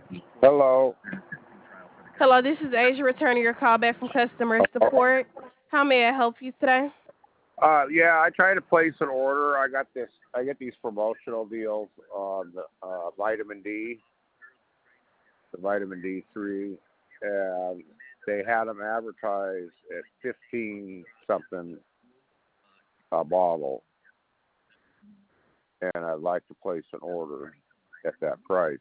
Hello. Hello, this is Asia returning your call back from customer support. How may I help you today? Yeah, I try to place an order. I got this. I get these promotional deals on the vitamin D, the vitamin D3, and they had them advertised at 15 something a bottle, and I'd like to place an order at that price.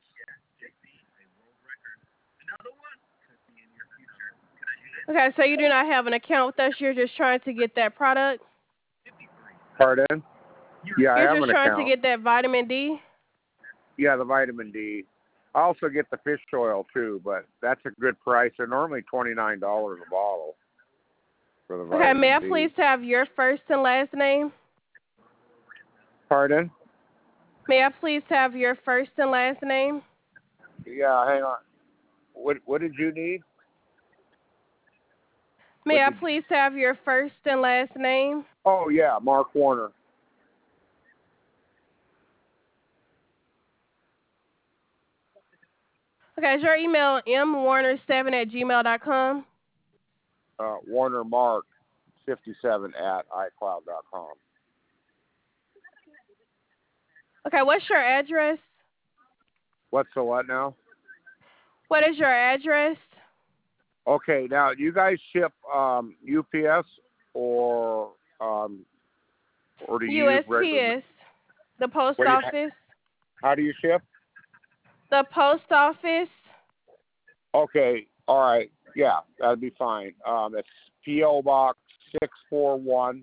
Okay, so you do not have an account with us. You're just trying to get that product. Pardon? Yeah, I You're have just an trying to account. get that vitamin D. Yeah, the vitamin D. I also get the fish oil too, but that's a good price. They're normally $29 a bottle for the Okay, may vitamin I D. please have your first and last name? Pardon? May I please have your first and last name? Yeah, hang on. What did you need? May What I did? please have your first and last name? Oh yeah, Mark Warner. Okay, is your email mwarner7@gmail.com? Warner Mark 57 at iCloud.com. Okay, what's your address? What's the what now? What is your address? Okay, now you guys ship UPS or um, or do you use regular? USPS, the post What do you, office. how do you ship? The post office. Okay, all right, yeah, that'd be fine. It's PO Box 641,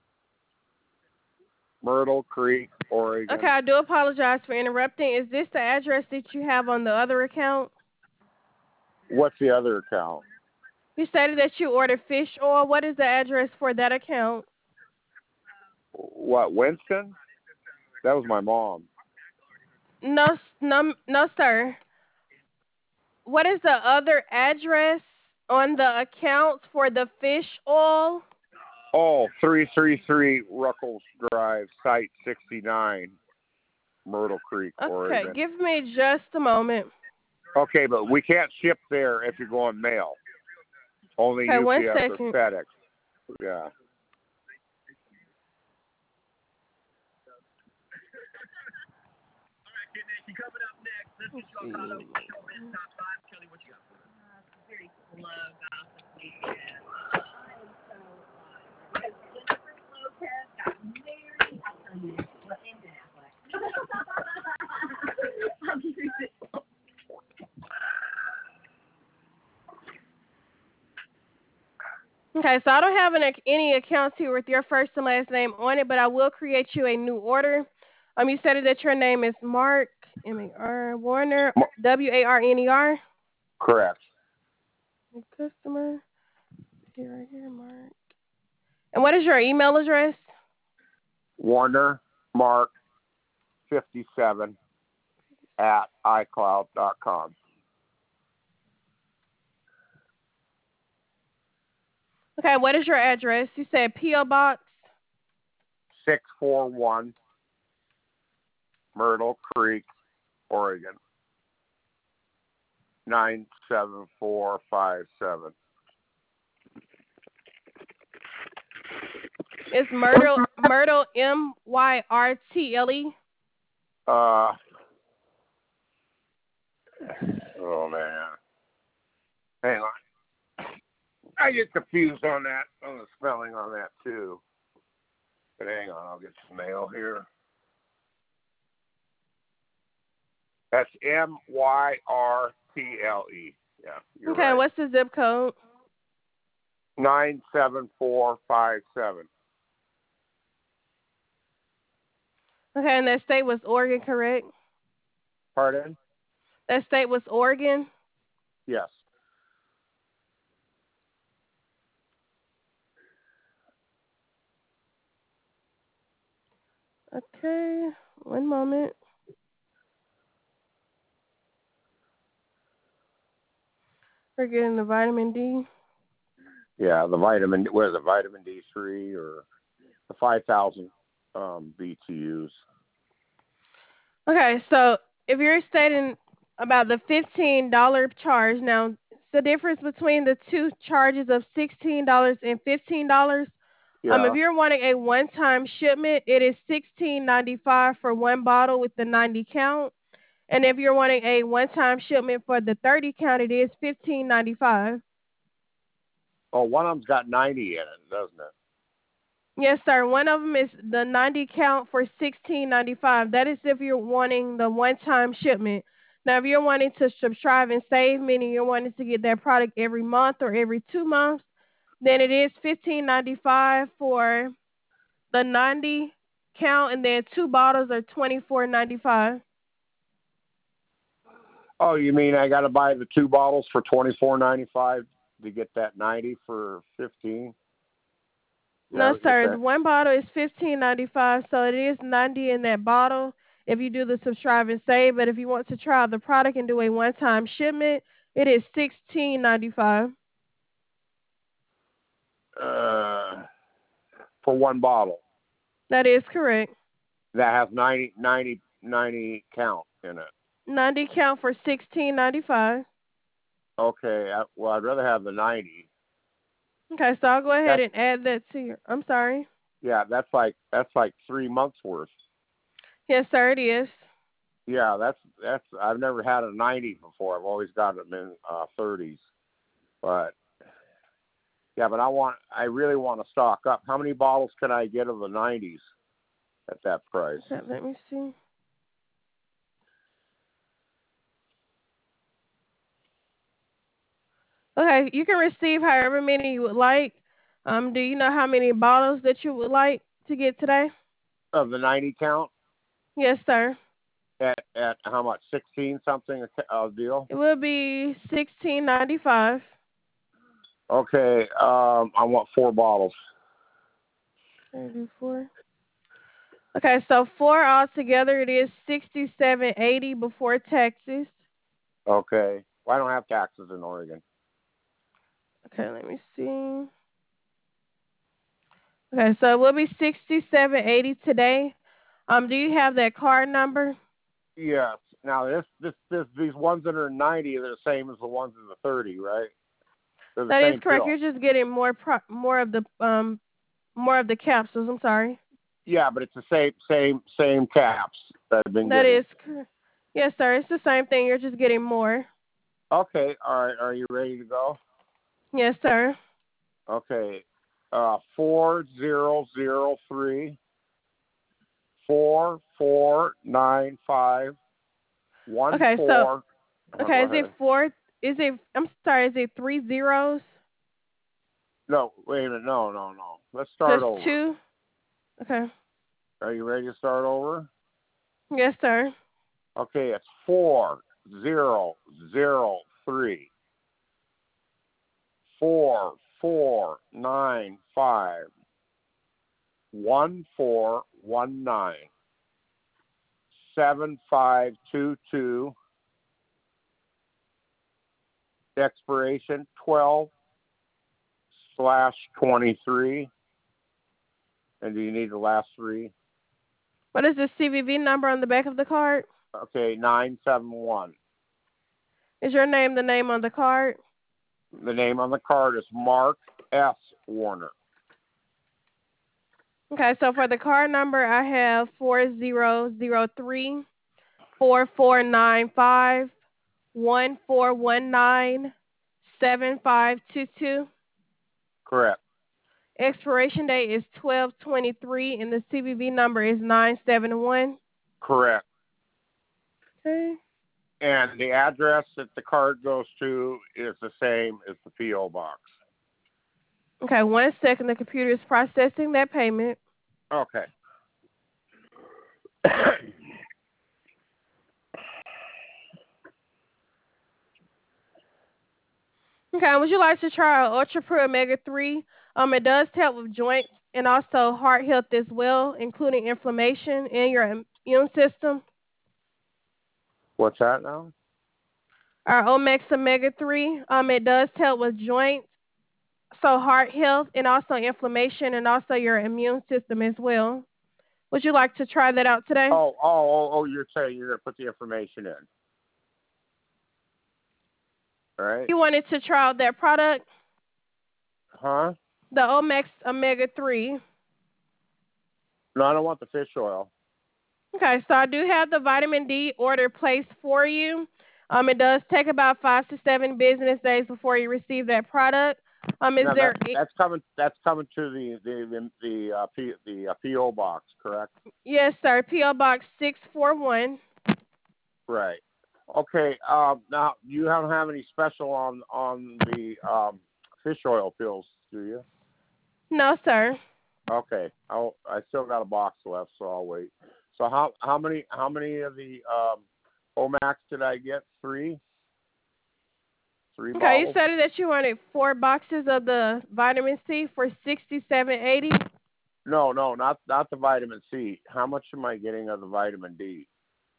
Myrtle Creek, Okay, Oregon. I do apologize for interrupting. Is this the address that you have on the other account? What's the other account? You stated that you ordered fish oil. What is the address for that account? What, Winston? That was my mom. No, no, sir. What is the other address on the account for the fish oil? Oh, 333 Ruckles Drive, Site 69, Myrtle Creek, Okay, Oregon. give me just a moment. Okay, but we can't ship there if you're going mail. Only Okay, one UPS or second. FedEx. Yeah. Okay, so I don't have any accounts here with your first and last name on it, but I will create you a new order. You said that your name is Mark M-A-R Warner WARNER. Correct. Customer. See right here, Mark. And what is your email address? Warner Mark 57 at iCloud.com. Okay, what is your address? You said P.O. Box. 641 Myrtle Creek, Oregon. 97457. It's Myrtle Myrtle. Uh, oh man. Hang on. I get confused on that, on the spelling on that too. But hang on, I'll get some mail here. That's Myrtle. Yeah, you're Okay, right. what's the zip code? 97457. Okay, and that state was Oregon, correct? Pardon? That state was Oregon. Yes. Okay, one moment. We're getting the vitamin D. Yeah, the vitamin, what is it, vitamin D3 or the 5,000 BTUs. Okay, so if you're stating about the $15 charge. Now, the difference between the two charges of $16 and $15. If Yeah. you're wanting a one-time shipment, it is $16.95 for one bottle with the 90 count. And if you're wanting a one-time shipment for the 30 count, it is $15.95. Oh, one of them's got 90 in it, doesn't it? Yes, sir. One of them is the 90 count for $16.95. That is if you're wanting the one-time shipment. Now, if you're wanting to subscribe and save, meaning you're wanting to get that product every month or every 2 months, then it is $15.95 for the 90 count, and then two bottles are $24.95. Oh, you mean I got to buy the two bottles for $24.95 to get that 90 for 15? No, sir. The one bottle is $15.95, so it is 90 in that bottle if you do the subscribe and save. But if you want to try the product and do a one-time shipment, it is $16.95. For one bottle. That is correct. That has 90 count in it. 90 count for $16.95. Okay. Well, I'd rather have the 90. Okay, so I'll go ahead and add that to your. I'm sorry. Yeah, that's like 3 months worth. Yes, sir, it is. Yeah, that's. I've never had a 90 before. I've always got them in 30s. But yeah, but I really want to stock up. How many bottles can I get of the 90s at that price? Okay, let me see. Okay, you can receive however many you would like. Do you know how many bottles that you would like to get today? Of the 90 count? Yes, sir. At how much? 16 something a deal? It will be $16.95. Okay, I want 4 bottles. Can I do 4? Okay, so 4 altogether, it is $67.80 before taxes. Okay. Well, I don't have taxes in Oregon. Okay, let me see. Okay, so it will be $67.80 today. Do you have that card number? Yes. Now these ones that are 90 are the same as the ones in the 30, right? They're the That is same correct. pill. You're just getting more of the capsules. I'm sorry. Yeah, but it's the same caps that I've been That getting. is correct. Yes, sir. It's the same thing. You're just getting more. Okay. All right. Are you ready to go? Yes, sir. Okay. 4003 4495 Okay, so 14. okay, is it 4? Is it? I'm sorry. Is it 3 zeros? No, wait a minute. No. Let's start Just over. 2? Okay. Are you ready to start over? Yes, sir. Okay, it's 4003 4495 1419 7522. Expiration 12/23. And do you need the last 3? What is the CVV number on the back of the card? Okay, 971. Is your name the name on the card? The name on the card is Mark S. Warner. Okay, so for the card number, I have 4003 4495 1419 7522. Correct. Expiration date is 12/23, and the CVV number is 971. Correct. Okay. And the address that the card goes to is the same as the P.O. box. Okay, 1 second. The computer is processing that payment. Okay. Okay, would you like to try our Ultra Pro Omega 3? It does help with joints and also heart health as well, including inflammation in your immune system. What's that now? Our Omex Omega 3, it does help with joints, so heart health and also inflammation and also your immune system as well. Would you like to try that out today? Oh, you're saying you're going to put the information in. All right. You wanted to try out that product, Huh? the Omex Omega 3. No, I don't want the fish oil. Okay, so I do have the vitamin D order placed for you. It does take about 5 to 7 business days before you receive that product. Is No, there? that's coming. That's coming to the PO box, correct? Yes, sir. PO Box 641. Right. Okay. Now you don't have any special on the fish oil pills, do you? No, sir. Okay. I still got a box left, so I'll wait. So how many of the Omax did I get? Three Okay, you bottles? said that you wanted 4 boxes of the vitamin C for 67.80. No, not the vitamin C. How much am I getting of the vitamin D?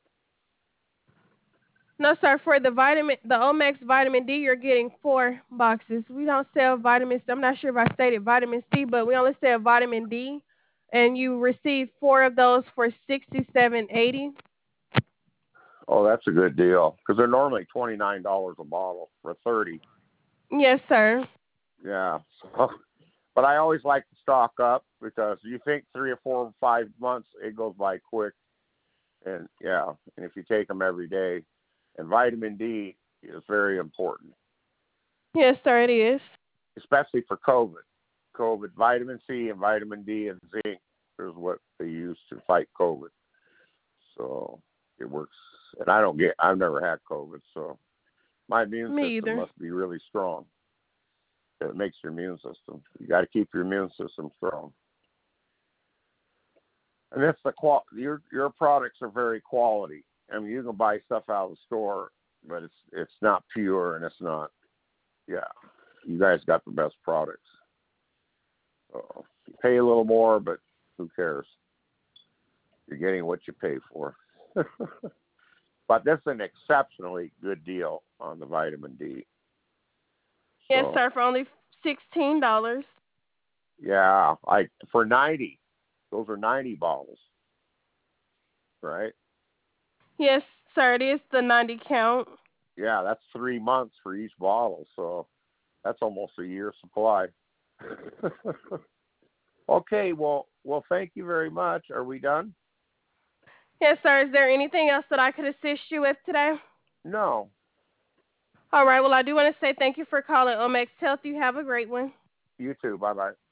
No, sir. For the Omex vitamin D, you're getting 4 boxes. We don't sell vitamins. I'm not sure if I stated vitamin C, but we only sell vitamin D, and you receive 4 of those for 67.80. Oh, that's a good deal because they're normally $29 a bottle for 30. Yes, sir. Yeah. So, but I always like to stock up because you think 3 or 4 or 5 months it goes by quick, and yeah, and if you take them every day, and vitamin D is very important, Yes, sir. It is. especially for COVID. COVID, vitamin C and vitamin D and zinc is what they use to fight COVID. So it works. And I've never had COVID, so my immune Me system either. must be really strong. It makes your immune system. You got to keep your immune system strong. And that's your products are very quality. I mean, you can buy stuff out of the store, but it's not pure and it's not. Yeah, you guys got the best products. So you pay a little more, but who cares? You're getting what you pay for. But this is an exceptionally good deal on the vitamin D. Yes, So, sir. For only $16. yeah, for 90. Those are 90 bottles, right? Yes, sir. It is the 90 count. Yeah, that's 3 months for each bottle, so that's almost a year's supply. Okay, well, thank you very much. Are we done? Yes, sir. Is there anything else that I could assist you with today? No. All right. Well, I do want to say thank you for calling Omex Health. You have a great one. You too. Bye-bye.